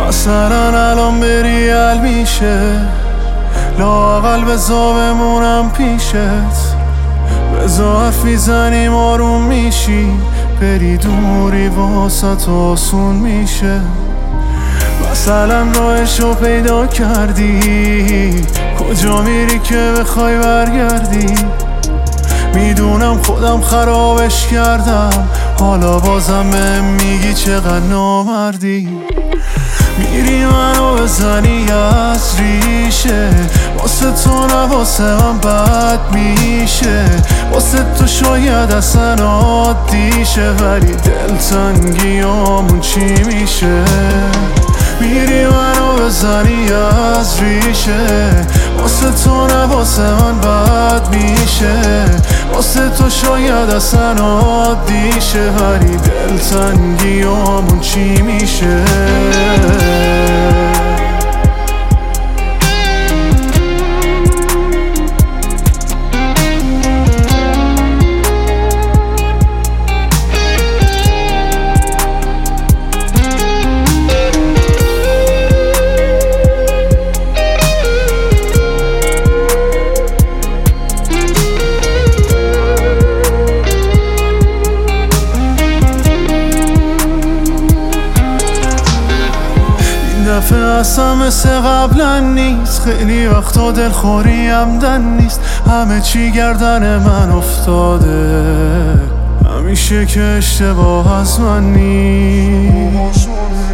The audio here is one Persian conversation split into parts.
مثلا الان بری حل میشه، لااقل بزا بمونم پیشت، بزا حرف میزنیم آروم میشی، بری دوری واسه آسون میشه. مثلا راهشو پیدا کردی، کجا میری که بخوای برگردی؟ میدونم خودم خرابش کردم، حالا بازم بهم میگی چقدر نامردی. میری منو بزنی از ریشه، واسه تو نه واسه من بد میشه، واسه تو شاید اصلا عادی شه، ولی دلتنگیامون چی میشه؟ میری منو بزنی از ریشه، واسه تو نه واسه من بد میشه، واسه تو شاید اصلا عادی شه، ولی دلتنگیامون چی میشه؟ دفعه اصلا مثل قبلا نیست، خیلی وقتا دلخوری همدن نیست، همه چی گردن من افتاده، همیشه که اشتباه از من نیست.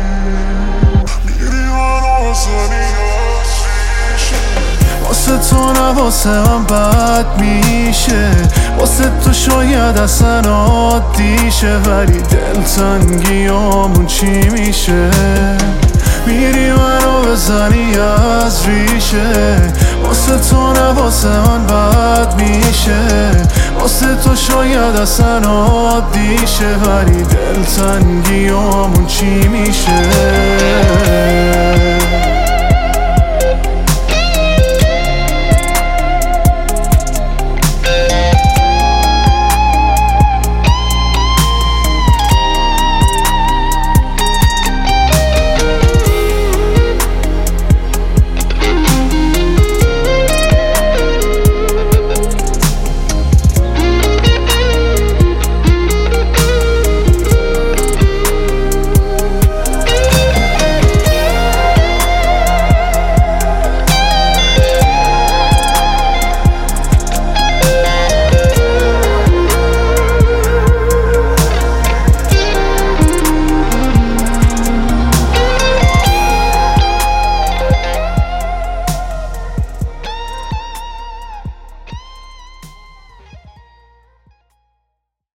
واسه تو نه واسه من بد میشه، واسه تو شاید اصلا عادی شه، ولی دلتنگیامون چی میشه؟ میری منو بزنی از ریشه، واسه تو نه واسه من بد میشه، واسه تو شاید اصلا عادی شه، ولی دلتنگیامون چی میشه؟